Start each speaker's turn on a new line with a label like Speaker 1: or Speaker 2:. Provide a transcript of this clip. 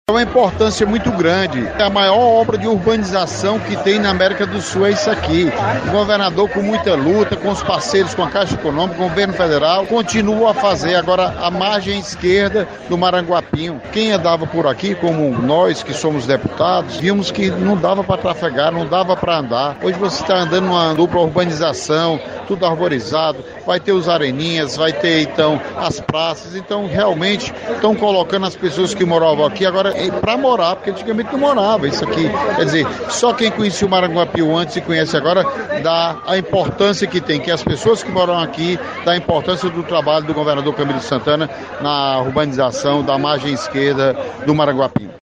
Speaker 1: É uma importância muito grande. É a maior obra de urbanização que tem na América do Sul, é isso aqui. O governador, com muita luta, com os parceiros, com a Caixa Econômica, com o governo federal, continua a fazer. Agora, a margem esquerda do Maranguapinho. Quem andava por aqui, como nós que somos deputados, vimos que não dava para trafegar, não dava para andar. Hoje você está andando numa dupla urbanização, tudo arborizado, vai ter os areninhas, vai ter então as praças. Então, realmente, estão colocando as pessoas que moravam aqui agora para morar, porque antigamente não morava isso aqui. Quer dizer, só quem conhecia o Maranguapiú antes e conhece agora dá a importância que tem, que as pessoas que moram aqui, dá a importância do trabalho do governador Camilo Santana na urbanização da margem esquerda do Maranguapiú.